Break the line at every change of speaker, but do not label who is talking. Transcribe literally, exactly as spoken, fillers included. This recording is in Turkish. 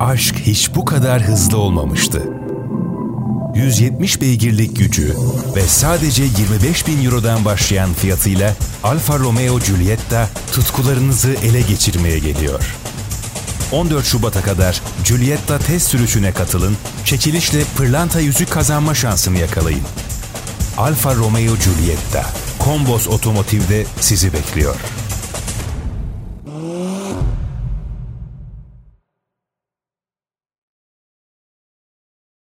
aşk hiç bu kadar hızlı olmamıştı. yüz yetmiş beygirlik gücü ve sadece yirmi beş bin eurodan başlayan fiyatıyla Alfa Romeo Giulietta tutkularınızı ele geçirmeye geliyor. on dört Şubat'a kadar Giulietta test sürüşüne katılın, çekilişle pırlanta yüzük kazanma şansını yakalayın. Alfa Romeo Giulietta, Kombos Otomotiv'de sizi bekliyor.